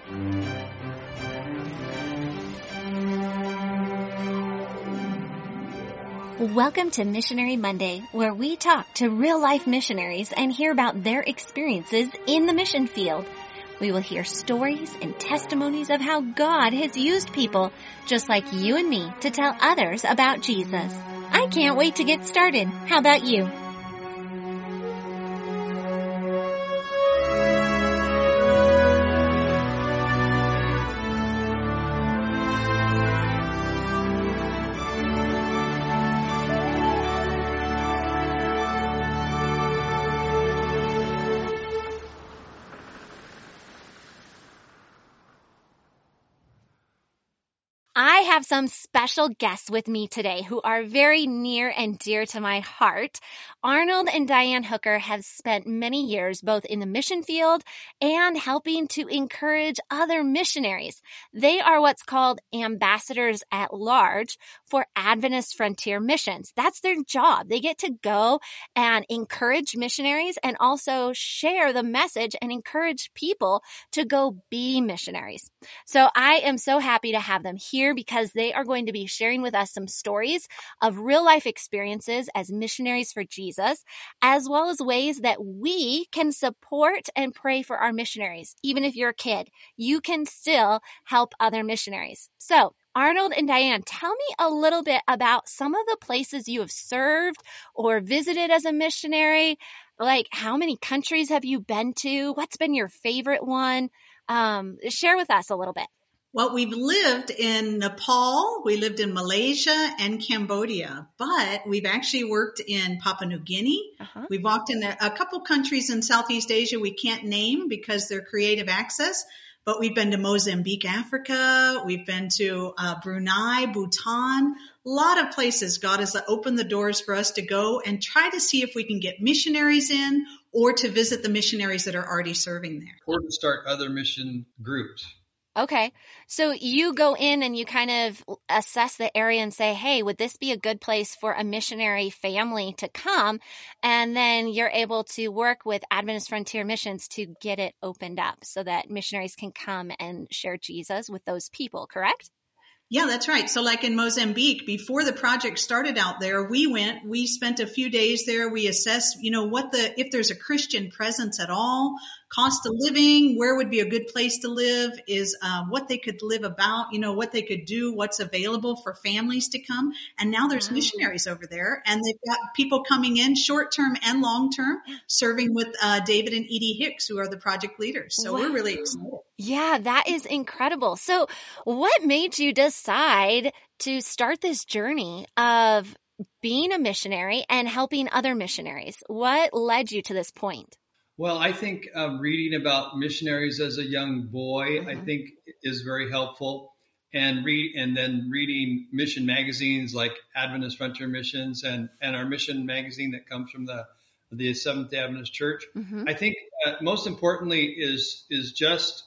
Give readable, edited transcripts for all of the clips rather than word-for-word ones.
Welcome to Missionary Monday, where we talk to real-life missionaries and hear about their experiences in the mission field. We will hear stories and testimonies of how God has used people just like you and me to tell others about Jesus. I can't wait to get started. How about you? I have some special guests with me today who are very near and dear to my heart. Arnold and Diane Hooker have spent many years both in the mission field and helping to encourage other missionaries. They are what's called ambassadors at large for Adventist Frontier Missions. That's their job. They get to go and encourage missionaries and also share the message and encourage people to go be missionaries. So I am so happy to have them here because they are going to be sharing with us some stories of real life experiences as missionaries for Jesus, as well as ways that we can support and pray for our missionaries. Even if you're a kid, you can still help other missionaries. So Arnold and Diane, tell me a little bit about some of the places you have served or visited as a missionary. Like, how many countries have you been to? What's been your favorite one? Share with us a little bit. Well, we've lived in Nepal, we lived in Malaysia and Cambodia, but we've actually worked in Papua New Guinea. We've walked in a couple countries in Southeast Asia we can't name because they're creative access, but we've been to Mozambique, Africa. We've been to Brunei, Bhutan, a lot of places. God has opened the doors for us to go and try to see if we can get missionaries in or to visit the missionaries that are already serving there. Or to start other mission groups. Okay. So you go in and you kind of assess the area and say, hey, would this be a good place for a missionary family to come? And then you're able to work with Adventist Frontier Missions to get it opened up so that missionaries can come and share Jesus with those people, correct? Yeah, that's right. So like in Mozambique, before the project started out there, we spent a few days there. We assessed, if there's a Christian presence at all, cost of living, where would be a good place to live, is what they could live about, what they could do, what's available for families to come. And now there's missionaries over there, and they've got people coming in short-term and long-term, serving with David and Edie Hicks, who are the project leaders. So we're really excited. Yeah, that is incredible. So what made you decide to start this journey of being a missionary and helping other missionaries? What led you to this point? Well, I think reading about missionaries as a young boy, I think is very helpful. And then reading mission magazines like Adventist Frontier Missions and our mission magazine that comes from the Seventh-day Adventist Church. I think most importantly is just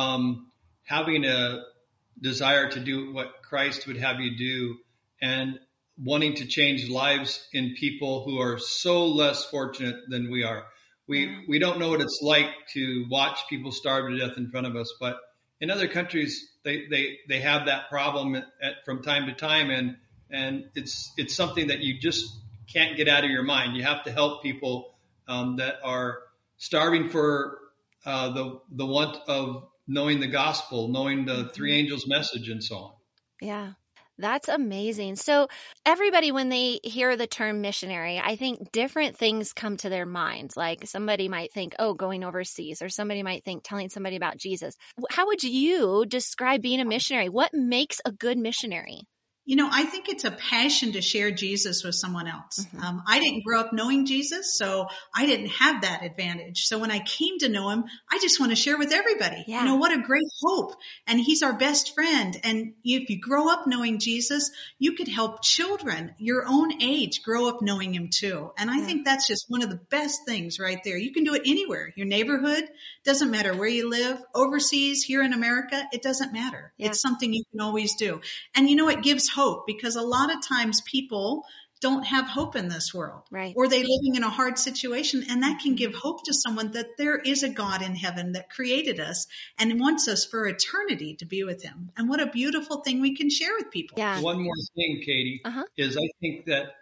having a desire to do what Christ would have you do and wanting to change lives in people who are so less fortunate than we are. We don't know what it's like to watch people starve to death in front of us, but in other countries they have that problem from time to time, and it's something that you just can't get out of your mind. You have to help people that are starving for the want of knowing the gospel, knowing the three angels' message, and so on. Yeah. That's amazing. So everybody, when they hear the term missionary, I think different things come to their minds. Like somebody might think, oh, going overseas, or somebody might think telling somebody about Jesus. How would you describe being a missionary? What makes a good missionary? I think it's a passion to share Jesus with someone else. I didn't grow up knowing Jesus, so I didn't have that advantage. So when I came to know him, I just want to share with everybody. Yeah. What a great hope. And he's our best friend. And if you grow up knowing Jesus, you could help children your own age grow up knowing him too. And I think that's just one of the best things right there. You can do it anywhere. Your neighborhood, doesn't matter where you live, overseas, here in America, it doesn't matter. Yeah. It's something you can always do. And it gives hope, because a lot of times people don't have hope in this world, right, or they living in a hard situation. And that can give hope to someone that there is a God in heaven that created us and wants us for eternity to be with him. And what a beautiful thing we can share with people. yeah. One more thing, Katie, is I think that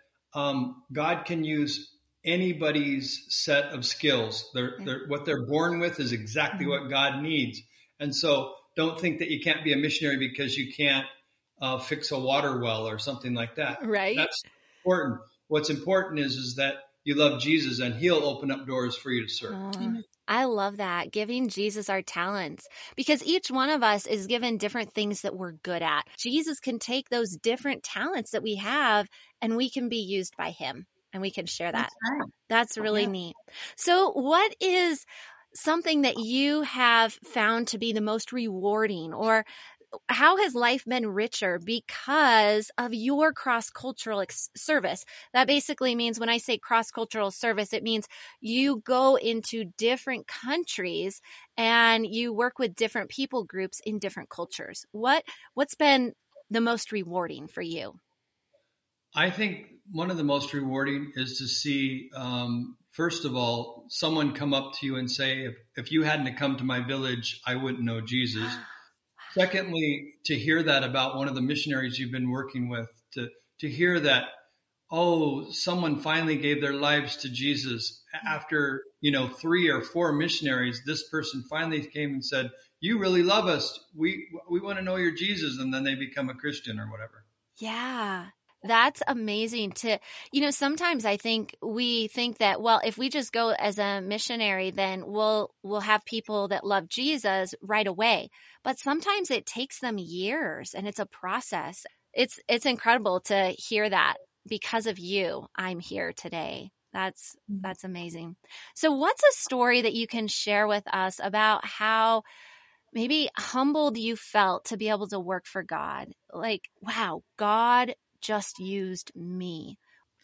God can use anybody's set of skills. What they're born with is exactly what God needs. And so don't think that you can't be a missionary because you can't fix a water well or something like that. Right. That's important. What's important is that you love Jesus and he'll open up doors for you to serve. I love that, giving Jesus our talents, because each one of us is given different things that we're good at. Jesus can take those different talents that we have and we can be used by him and we can share that. That's right. That's really neat. So what is something that you have found to be the most rewarding, or how has life been richer because of your cross-cultural service? That basically means, when I say cross-cultural service, it means you go into different countries and you work with different people groups in different cultures. What's been the most rewarding for you? I think one of the most rewarding is to see, first of all, someone come up to you and say, if you hadn't come to my village, I wouldn't know Jesus. Secondly, to hear that about one of the missionaries you've been working with, to hear that, someone finally gave their lives to Jesus after, 3 or 4 missionaries. This person finally came and said, you really love us. We want to know your Jesus. And then they become a Christian or whatever. Yeah. That's amazing sometimes I think we think that, well, if we just go as a missionary, then we'll have people that love Jesus right away. But sometimes it takes them years and it's a process. It's incredible to hear that because of you, I'm here today. That's amazing. So what's a story that you can share with us about how maybe humbled you felt to be able to work for God? Like, wow, God just used me.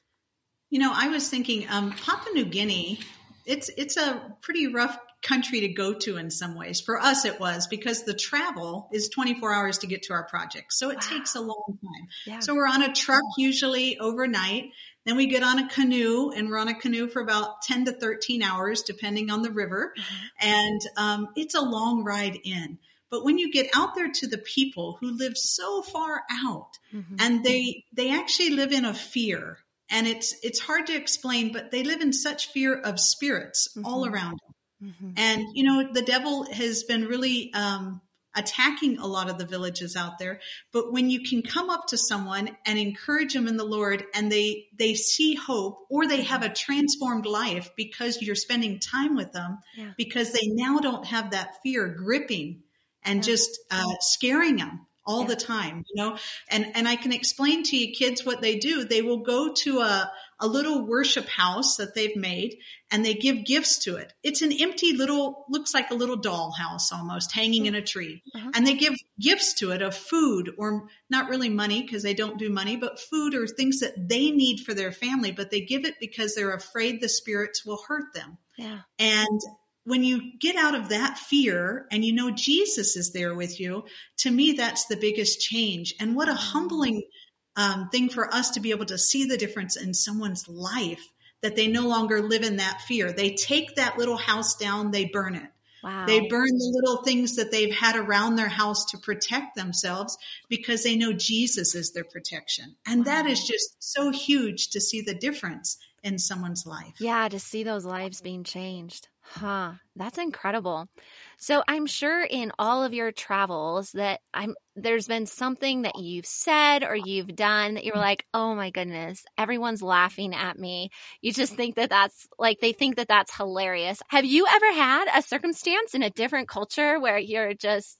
I was thinking, Papua New Guinea, it's a pretty rough country to go to in some ways. For us, it was, because the travel is 24 hours to get to our project. So it takes a long time. Yeah. So we're on a truck usually overnight. Then we get on a canoe, and we're on a canoe for about 10 to 13 hours, depending on the river. And it's a long ride in. But when you get out there to the people who live so far out, and they actually live in a fear, and it's hard to explain, but they live in such fear of spirits all around them. And, the devil has been really attacking a lot of the villages out there. But when you can come up to someone and encourage them in the Lord, and they see hope, or they have a transformed life because you're spending time with them, because they now don't have that fear gripping and just scaring them all the time, and I can explain to you kids what they do. They will go to a little worship house that they've made, and they give gifts to it. It's an empty looks like a little doll house almost, hanging in a tree. And they give gifts to it of food, or not really money, because they don't do money, but food or things that they need for their family. But they give it because they're afraid the spirits will hurt them. Yeah. And when you get out of that fear and Jesus is there with you, to me, that's the biggest change. And what a humbling thing for us to be able to see the difference in someone's life, that they no longer live in that fear. They take that little house down, they burn it. Wow. They burn the little things that they've had around their house to protect themselves, because they know Jesus is their protection. And that is just so huge to see the difference in someone's life. Yeah, to see those lives being changed. That's incredible. So I'm sure in all of your travels that there's been something that you've said or you've done that you're like, oh my goodness, everyone's laughing at me. You just think they think that that's hilarious. Have you ever had a circumstance in a different culture where you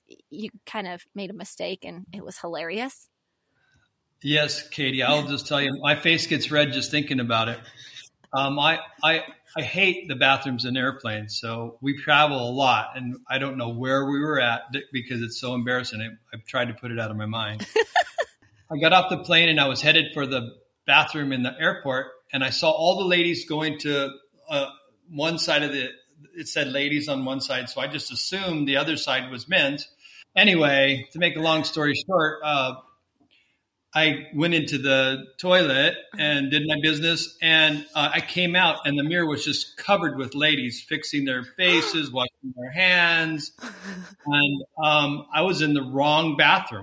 kind of made a mistake and it was hilarious? Yes, Katie, I'll just tell you, my face gets red just thinking about it. I hate the bathrooms in airplanes, so we travel a lot, and I don't know where we were at because it's so embarrassing. I've tried to put it out of my mind. I got off the plane and I was headed for the bathroom in the airport, and I saw all the ladies going to one side of it said ladies on one side, so I just assumed the other side was men's. Anyway, to make a long story short, I went into the toilet and did my business, and I came out, and the mirror was just covered with ladies fixing their faces, washing their hands, and I was in the wrong bathroom.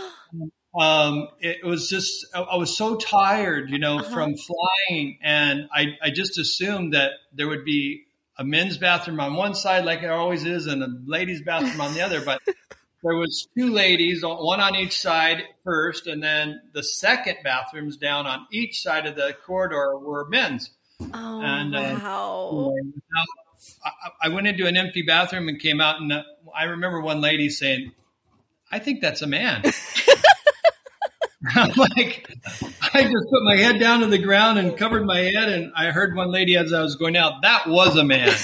It was just, I was so tired, from flying, and I just assumed that there would be a men's bathroom on one side, like there always is, and a ladies' bathroom on the other, but there was two ladies, one on each side first, and then the second bathrooms down on each side of the corridor were men's. Oh, and wow. I went into an empty bathroom and came out, and I remember one lady saying, "I think that's a man." I'm like, I just put my head down to the ground and covered my head, and I heard one lady as I was going out, "That was a man."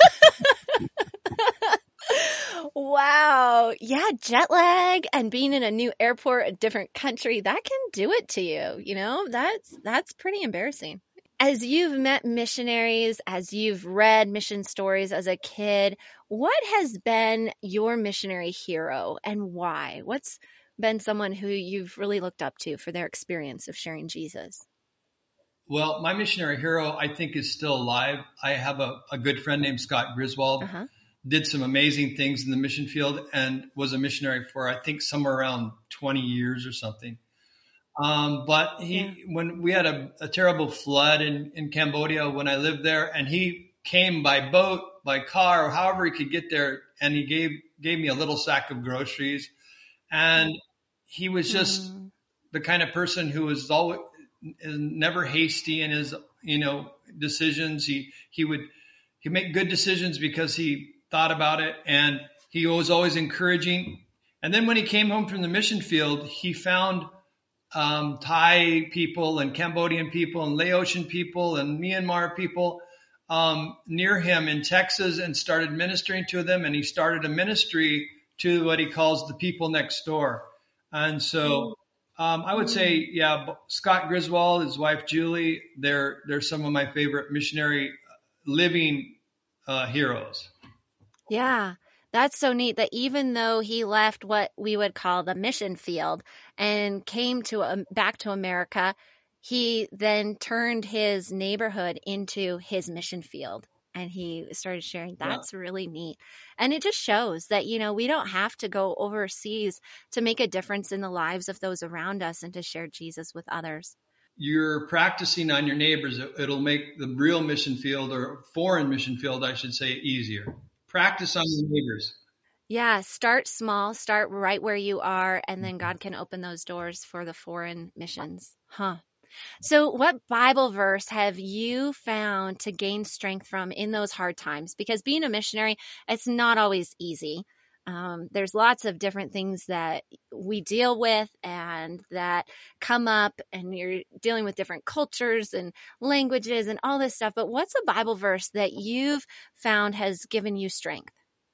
Wow. Yeah, jet lag and being in a new airport, a different country, that can do it to you. That's pretty embarrassing. As you've met missionaries, as you've read mission stories as a kid, what has been your missionary hero and why? What's been someone who you've really looked up to for their experience of sharing Jesus? Well, my missionary hero, I think, is still alive. I have a good friend named Scott Griswold. Did some amazing things in the mission field and was a missionary for, I think, somewhere around 20 years or something. But when we had a terrible flood in Cambodia when I lived there, and he came by boat, by car, or however he could get there, and he gave me a little sack of groceries. And he was just the kind of person who was always never hasty in his, decisions. He make good decisions because he thought about it, and he was always encouraging. And then when he came home from the mission field, he found Thai people and Cambodian people and Laotian people and Myanmar people near him in Texas and started ministering to them. And he started a ministry to what he calls the people next door. And so I would say, Scott Griswold, his wife Julie, they're some of my favorite missionary living heroes. Yeah, that's so neat that even though he left what we would call the mission field and came back to America, he then turned his neighborhood into his mission field. And he started sharing. That's really neat. And it just shows that, we don't have to go overseas to make a difference in the lives of those around us and to share Jesus with others. You're practicing on your neighbors. It'll make the real mission field, or foreign mission field, I should say, easier. Practice on your neighbors. Yeah, start small, start right where you are, and then God can open those doors for the foreign missions. So what Bible verse have you found to gain strength from in those hard times? Because being a missionary, it's not always easy. There's lots of different things that we deal with and that come up, and you're dealing with different cultures and languages and all this stuff. But what's a Bible verse that you've found has given you strength?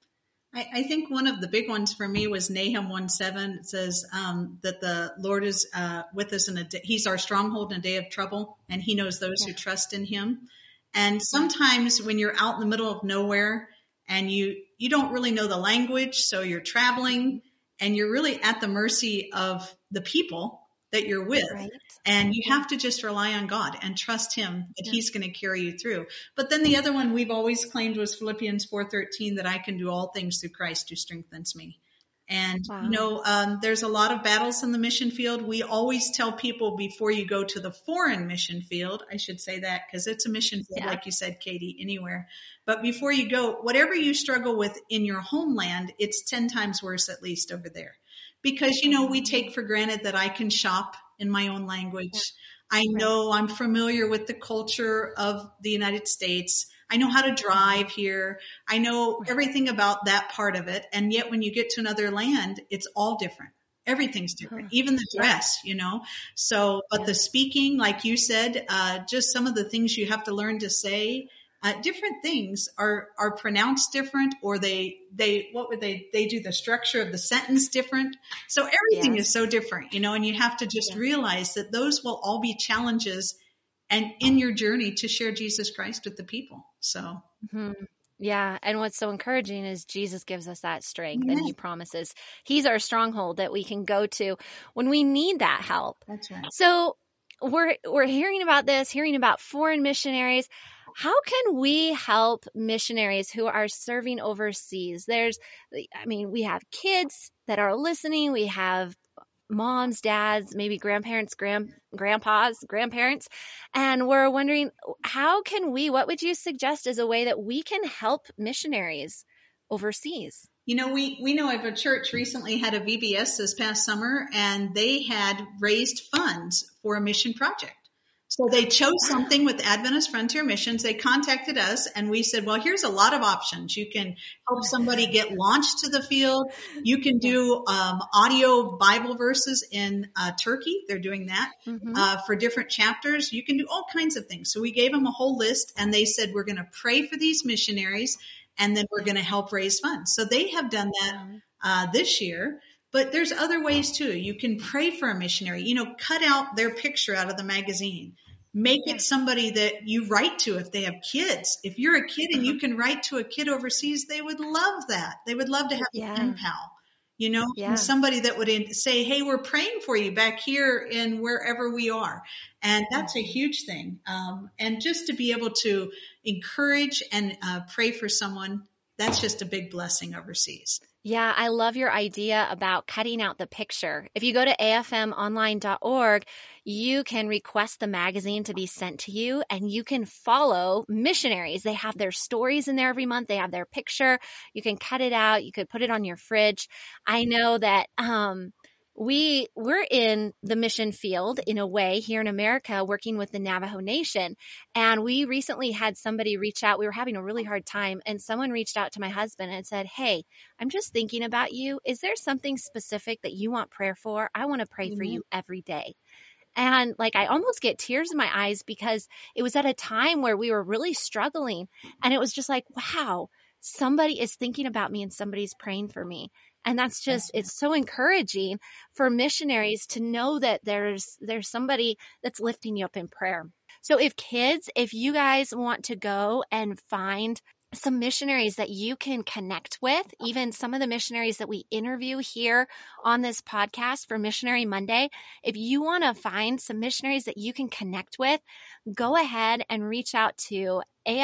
I think one of the big ones for me was Nahum 1:7. It says that the Lord is with us He's our stronghold in a day of trouble, and He knows those who trust in Him. And sometimes when you're out in the middle of nowhere and you don't really know the language, so you're traveling and you're really at the mercy of the people that you're with. Right. And you have to just rely on God and trust Him that He's going to carry you through. But then the other one we've always claimed was Philippians 4:13, that I can do all things through Christ who strengthens me. And, there's a lot of battles in the mission field. We always tell people before you go to the foreign mission field, I should say that because it's a mission field, like you said, Katie, anywhere. But before you go, whatever you struggle with in your homeland, it's 10 times worse at least over there. Because, we take for granted that I can shop in my own language. I know I'm familiar with the culture of the United States. I know how to drive here. I know everything about that part of it. And yet when you get to another land, it's all different. Everything's different, even the dress, So, but the speaking, like you said, just some of the things you have to learn to say. Different things are pronounced different, or they do the structure of the sentence different. So everything is so different, and you have to just realize that those will all be challenges and in your journey to share Jesus Christ with the people. So. Yeah. And what's so encouraging is Jesus gives us that strength and Amen. he promises he's our stronghold that we can go to when we need that help. That's right. So we're hearing about this, hearing about foreign missionaries. How can we help missionaries who are serving overseas? We have kids that are listening. We have moms, dads, maybe grandparents, grandpas, grandparents. And we're wondering, what would you suggest as a way that we can help missionaries overseas? We know of a church recently had a VBS this past summer, and they had raised funds for a mission project. So they chose something with Adventist Frontier Missions. They contacted us and we said, well, here's a lot of options. You can help somebody get launched to the field. You can do audio Bible verses in Turkey. They're doing that for different chapters. You can do all kinds of things. So we gave them a whole list and they said, we're going to pray for these missionaries and then we're going to help raise funds. So they have done that this year. But there's other ways too. You can pray for a missionary, cut out their picture out of the magazine. Make it somebody that you write to if they have kids. If you're a kid and you can write to a kid overseas, they would love that. They would love to have a pen pal, and somebody that would say, hey, we're praying for you back here in wherever we are. And that's a huge thing. And just to be able to encourage and pray for someone, that's just a big blessing overseas. Yeah, I love your idea about cutting out the picture. If you go to afmonline.org, you can request the magazine to be sent to you and you can follow missionaries. They have their stories in there every month. They have their picture. You can cut it out. You could put it on your fridge. I know that we're in the mission field in a way here in America working with the Navajo Nation. And we recently had somebody reach out. We were having a really hard time and someone reached out to my husband and said, hey, I'm just thinking about you. Is there something specific that you want prayer for? I want to pray for you every day. And I almost get tears in my eyes because it was at a time where we were really struggling. And it was just like, wow, somebody is thinking about me and somebody's praying for me. And that's just, it's so encouraging for missionaries to know that there's somebody that's lifting you up in prayer. So if you guys want to go and find some missionaries that you can connect with, even some of the missionaries that we interview here on this podcast for Missionary Monday, if you want to find some missionaries that you can connect with, go ahead and reach out to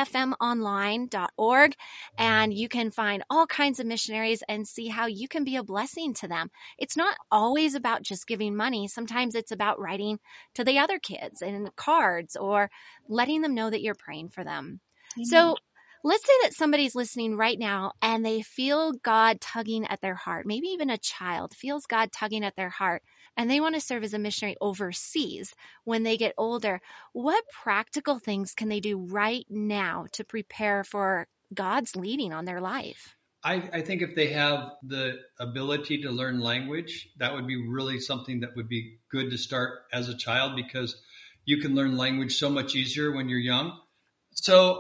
afmonline.org and you can find all kinds of missionaries and see how you can be a blessing to them. It's not always about just giving money. Sometimes it's about writing to the other kids and cards or letting them know that you're praying for them. Mm-hmm. So let's say that somebody's listening right now and they feel God tugging at their heart. Maybe even a child feels God tugging at their heart and they want to serve as a missionary overseas when they get older. What practical things can they do right now to prepare for God's leading on their life? I think if they have the ability to learn language, that would be really something that would be good to start as a child because you can learn language so much easier when you're young. So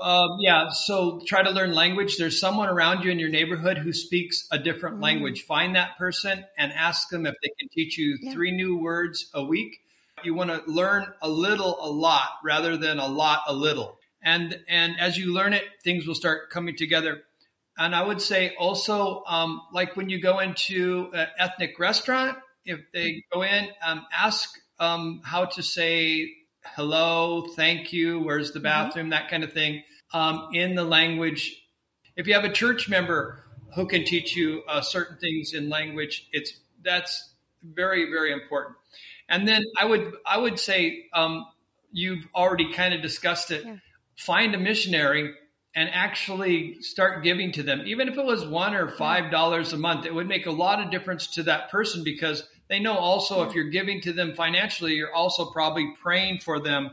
try to learn language. There's someone around you in your neighborhood who speaks a different language. Find that person and ask them if they can teach you 3 new words a week. You want to learn a little, a lot, rather than a lot, a little. And as you learn it, things will start coming together. And I would say also, like when you go into an ethnic restaurant, if they go in, ask how to say hello, thank you, where's the bathroom, that kind of thing, in the language. If you have a church member who can teach you certain things in language, that's very, very important. And then I would say, you've already kind of discussed it. Yeah. Find a missionary and actually start giving to them. Even if it was $1 or $5 a month, it would make a lot of difference to that person because they know also if you're giving to them financially, you're also probably praying for them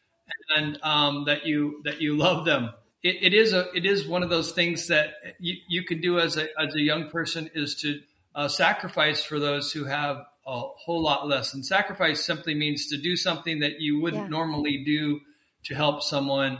and that you love them. It is one of those things that you can do as a young person is to sacrifice for those who have a whole lot less. And sacrifice simply means to do something that you wouldn't normally do to help someone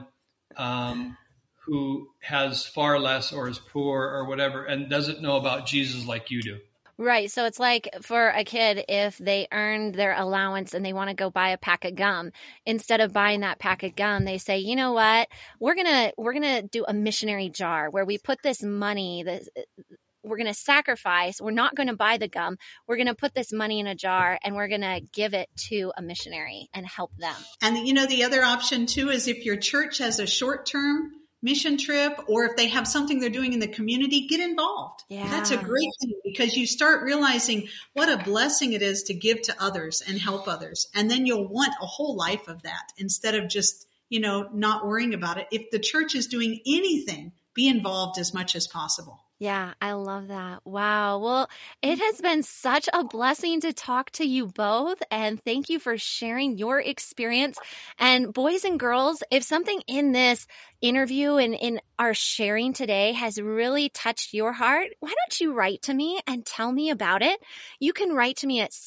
who has far less or is poor or whatever and doesn't know about Jesus like you do. Right. So it's like for a kid, if they earned their allowance and they want to go buy a pack of gum, instead of buying that pack of gum, they say, you know what? We're gonna do a missionary jar where we put this money, we're going to sacrifice. We're not going to buy the gum. We're going to put this money in a jar and we're going to give it to a missionary and help them. And the other option too is if your church has a short-term mission trip, or if they have something they're doing in the community, get involved. Yeah. That's a great thing, because you start realizing what a blessing it is to give to others and help others. And then you'll want a whole life of that instead of just, not worrying about it. If the church is doing anything, be involved as much as possible. Yeah, I love that. Wow. Well, it has been such a blessing to talk to you both, and thank you for sharing your experience. And boys and girls, if something in this interview and in our sharing today has really touched your heart, why don't you write to me and tell me about it? You can write to me at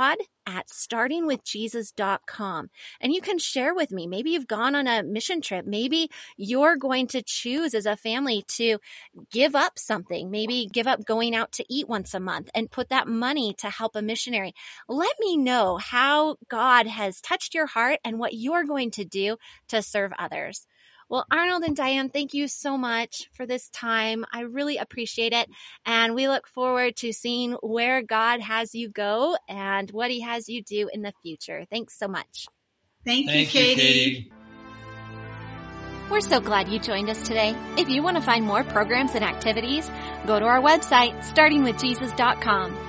seedpod@startingwithjesus.com, and you can share with me. Maybe you've gone on a mission trip. Maybe you're going to choose as a family to give up something, maybe give up going out to eat once a month and put that money to help a missionary. Let me know how God has touched your heart and what you're going to do to serve others. Well, Arnold and Diane, thank you so much for this time. I really appreciate it. And we look forward to seeing where God has you go and what he has you do in the future. Thanks so much. Thank you, Katie. We're so glad you joined us today. If you want to find more programs and activities, go to our website, startingwithjesus.com.